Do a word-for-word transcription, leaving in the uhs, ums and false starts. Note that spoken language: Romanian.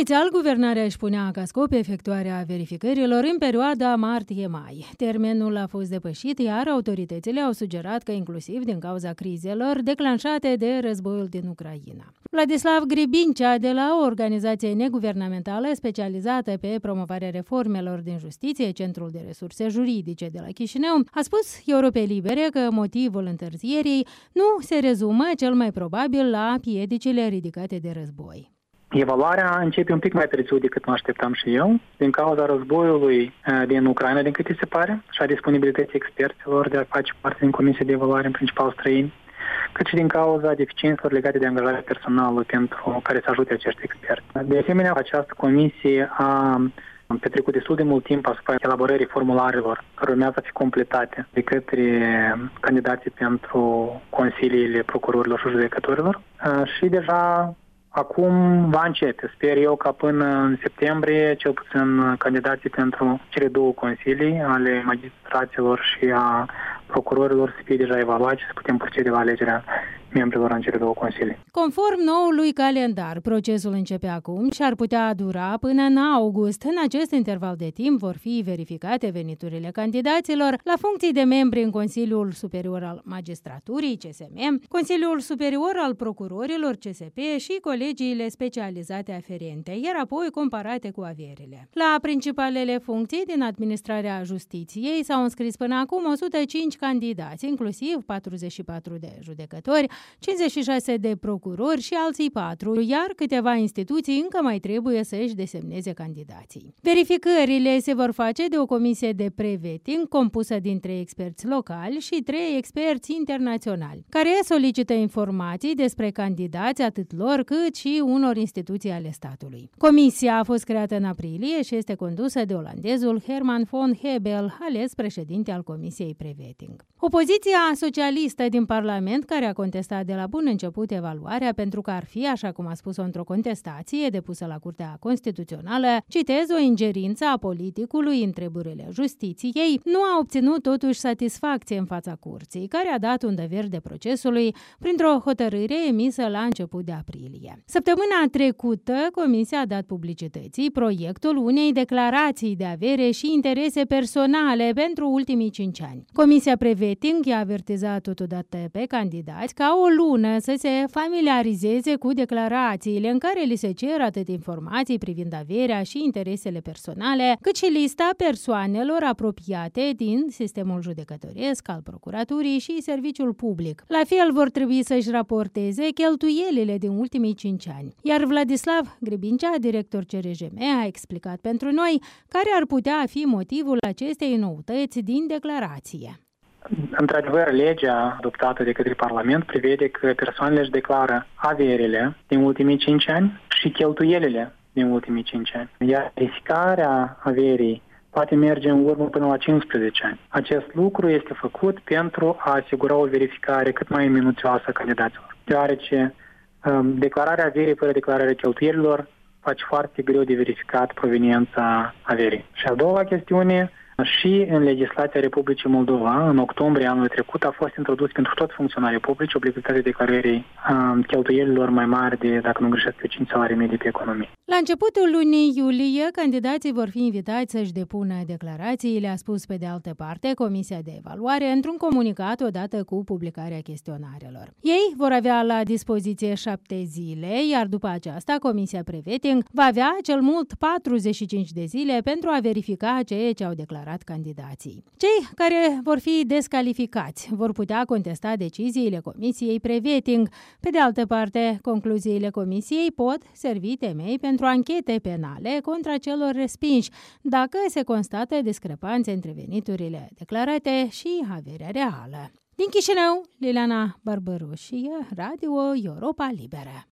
Inițial, guvernarea își punea ca scop efectuarea verificărilor în perioada martie-mai. Termenul a fost depășit, iar autoritățile au sugerat că inclusiv din cauza crizelor declanșate de războiul din Ucraina. Vladislav Gribincea, de la o organizație neguvernamentală specializată pe promovarea reformelor din justiție, Centrul de Resurse Juridice de la Chișinău, a spus Europei Libere că motivul întârzierii nu se rezumă cel mai probabil la piedicile ridicate de război. Evaluarea începe un pic mai târziu decât mă așteptam și eu, din cauza războiului din Ucraina, din câte se pare, și a disponibilității experților de a face parte din Comisia de Evaluare, în principal străini, cât și din cauza deficiențelor legate de angajarea personală pentru care să ajute acești experți. De asemenea, această comisie a petrecut destul de mult timp asupra elaborării formularelor care urmează a fi completate de către candidații pentru consiliile procurorilor și judecătorilor și deja acum va începe. Sper eu ca până în septembrie, cel puțin candidații pentru cele două consilii ale magistraților și a procurorilor să fie deja evaluați și să putem procede la alegerea membrilor în cele două consilii. Conform noului calendar, procesul începe acum și ar putea dura până în august. În acest interval de timp vor fi verificate veniturile candidaților la funcții de membri în Consiliul Superior al Magistraturii, C S M, Consiliul Superior al Procurorilor, C S P și colegiile specializate aferente, iar apoi comparate cu averile. La principalele funcții din administrarea justiției s-au înscris până acum o sută cinci candidați, inclusiv patruzeci și patru de judecători, cincizeci și șase de procurori și alții patru, iar câteva instituții încă mai trebuie să își desemneze candidații. Verificările se vor face de o comisie de pre-vetting compusă din trei experți locali și trei experți internaționali, care solicită informații despre candidați atât lor cât și unor instituții ale statului. Comisia a fost creată în aprilie și este condusă de olandezul Herman von Hebel, ales președinte al Comisiei Pre-vetting. Opoziția socialistă din Parlament, care a contestat de la bun început evaluarea pentru că ar fi, așa cum a spus-o într-o contestație depusă la Curtea Constituțională, citez, o ingerință a politicului în treburile justiției, nu a obținut totuși satisfacție în fața curții, care a dat undă verde procesului printr-o hotărâre emisă la început de aprilie. Săptămâna trecută, Comisia a dat publicității proiectul unei declarații de avere și interese personale pentru ultimii cinci ani. Comisia Pre-vetting i-a avertizat totodată pe candidați ca o lună să se familiarizeze cu declarațiile în care li se cer atât informații privind averea și interesele personale, cât și lista persoanelor apropiate din sistemul judecătoresc, al procuraturii și serviciul public. La fel vor trebui să-și raporteze cheltuielile din ultimii cinci ani. Iar Vladislav Gribincea, director C R J M, a explicat pentru noi care ar putea fi motivul acestei noutăți din declarație. Într-adevăr, legea adoptată de către Parlament prevede că persoanele își declară averile din ultimii cinci ani și cheltuielile din ultimii cinci ani. Iar verificarea averii poate merge în urmă până la cincisprezece ani. Acest lucru este făcut pentru a asigura o verificare cât mai minuțioasă a candidaților, deoarece um, declararea averii fără declararea cheltuielilor face foarte greu de verificat proveniența averii. Și a doua chestiune, și în legislația Republicii Moldova, în octombrie anului trecut, a fost introdus pentru toți funcționarii publici obligativitatea declarării um, cheltuielilor mai mari de, dacă nu greșesc, pe cinci salarii medii pe economie. La începutul lunii iulie, candidații vor fi invitați să-și depună declarațiile, a spus pe de altă parte Comisia de Evaluare într-un comunicat odată cu publicarea chestionarelor. Ei vor avea la dispoziție șapte zile, iar după aceasta Comisia Pre-vetting va avea cel mult patruzeci și cinci de zile pentru a verifica ceea ce au declarat candidații. Cei care vor fi descalificați vor putea contesta deciziile Comisiei Pre-vetting. Pe de altă parte, concluziile Comisiei pot servi temei pentru anchete penale contra celor respinși, dacă se constată discrepanțe între veniturile declarate și averea reală. Din Chișinău, Liliana Barbărușie, Radio Europa Liberă.